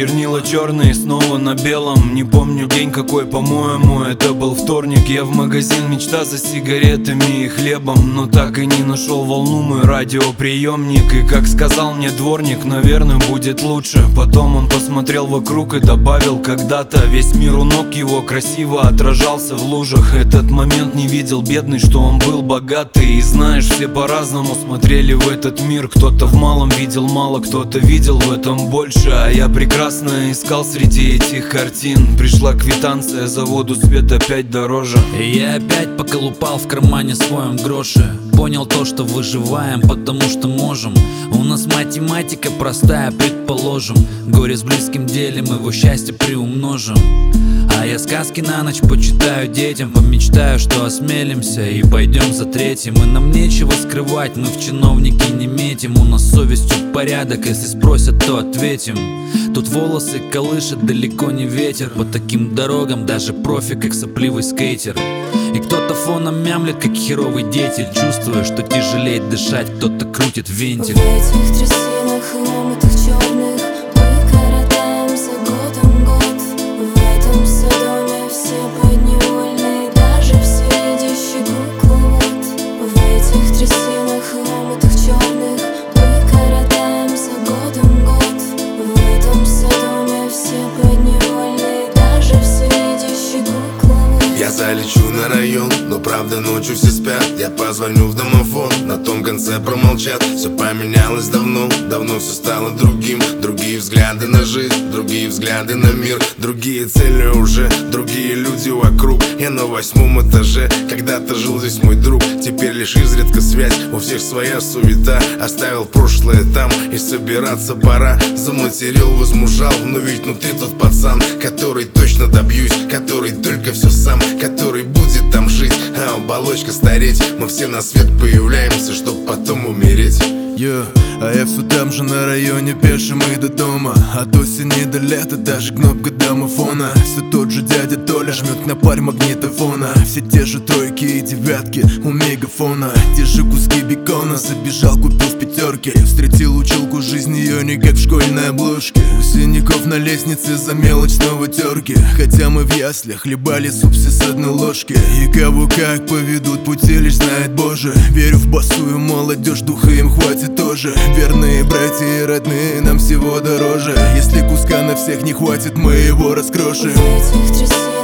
чернила черные снова на белом. Не помню день какой, по-моему, это был вторник. Я в магазин, мечта за сигаретами и хлебом, но так и не нашел волну мой радиоприемник. И как сказал мне дворник, наверное, будет лучше. Потом он посмотрел вокруг и добавил: когда-то весь мир у ног его красиво отражался в лужах. Этот момент не видел бедный, что он был богатый. И знаешь, все по-разному смотрели в этот мир. Кто-то в малом видел мало, кто-то видел в этом больше. А я прекрасно искал среди этих картин. Пришла квитанция за воду, свет опять дороже. И я опять поколупал в кармане своем гроши. Понял то, что выживаем, потому что можем. У нас математика простая, предположим. Горе с близким делим, его счастье приумножим. А я сказки на ночь почитаю детям. Помечтаю, что осмелимся и пойдем за третьим. И нам нечего скрывать, мы в чиновники не метим. У нас совестью порядок, если спросят, то ответим. Тут волосы колышет далеко не ветер. По таким дорогам даже профи, как сопливый скейтер. И кто-то фоном мямлет, как херовый деятель, чувствуя, что тяжелеет дышать, кто-то крутит вентиль. В этих трясинах и омутах черных мы коротаемся годом год. В этом садоме все подневольные, даже всевидящий кукловод. В этих трясинах и омутах черных мы коротаемся годом год. В этом садоме все подневольные, даже всевидящий кукловод. Я залечу на район, но правда ночью все спят. Я позвоню в домофон, на том конце промолчат. Все поменялось давно, давно все стало другим. Другие взгляды на жизнь, другие взгляды на мир. Другие цели уже, другие люди вокруг. Я на 8-м этаже, когда-то жил здесь мой друг. Теперь лишь изредка связь, у всех своя суета. Оставил прошлое там, и собираться пора. Заматерил, возмужал, но ведь внутри тот пацан, который точно добьюсь, который только все сам, который будет там жить, а оболочка стареть. Мы все на свет появляемся, чтоб потом умереть. А я все там же на районе, пешим и до дома. От осени до лета, даже кнопка домофона. Все тот же дядя Толя жмет на парь магнитофона. Все те же тройки и девятки у мегафона. Те же куски бекона, забежал, купил в пятерке. Встретил училку, жизнь ее не как в школьной обложке. У синяков на лестнице за мелочь снова терки. Хотя мы в яслях хлебали суп все с одной ложки. И кого как поведут пути, лишь знает Боже. Верю в босую молодежь, духа им хватит тоже. Верные братья и родные нам всего дороже. Если куска на всех не хватит, мы его раскрошим. В этих трясинах